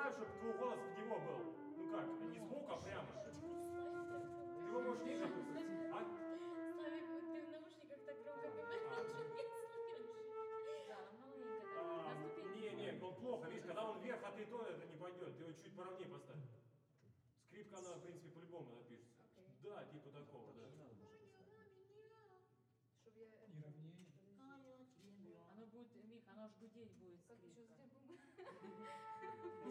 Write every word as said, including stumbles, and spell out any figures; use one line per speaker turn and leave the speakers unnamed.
представь, чтобы твой голос в него был. Ну как, не сбоку, а прямо. Ты его можешь ниже опустить. А?
Славик, ты в наушниках так громко говоришь, что не слышишь. Да, маленько так.
А,
На ступеньку.
не, не, он плохо, видишь, когда он вверх, а ты то, это не пойдет. Ты его чуть поровнее поставь. Скрипка, она, в принципе, по-любому напишется.
Окей.
Да, типа такого, да.
Чтоб я...
И ровнее.
Оно будет, Мих, оно аж гудеть будет Как еще скрипка. сделаем?